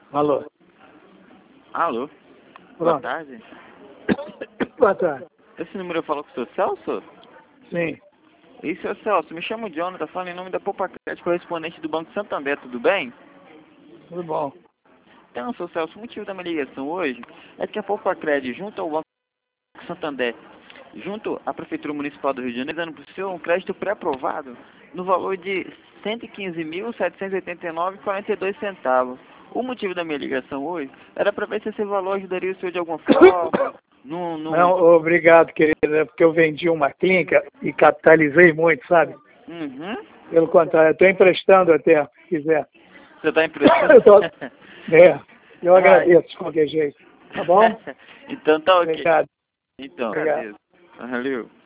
Alô? Alô? Boa Pronto. tarde. Boa tarde. Esse número eu falo com o seu Celso? Sim. E seu Celso, me chamo Jonathan, falo em nome da Poupa Crédito, correspondente do Banco Santander, tudo bem? Tudo bom. Então, seu Celso, o motivo da minha ligação hoje é que a Poupa Crédito, junto ao Banco Santander, junto à Prefeitura Municipal do Rio de Janeiro, dando para o senhor um crédito pré-aprovado no valor de R$ 115.789,42. O motivo da minha ligação hoje era para ver se esse valor ajudaria o senhor de alguma forma. Não, obrigado, querido. É porque eu vendi uma clínica e capitalizei muito, sabe? Uhum. Pelo contrário, eu estou emprestando até, se quiser. Você está emprestando? Eu agradeço de qualquer jeito. Tá bom? Então tá ok. Obrigado. Então, Obrigado. adeus. Valeu.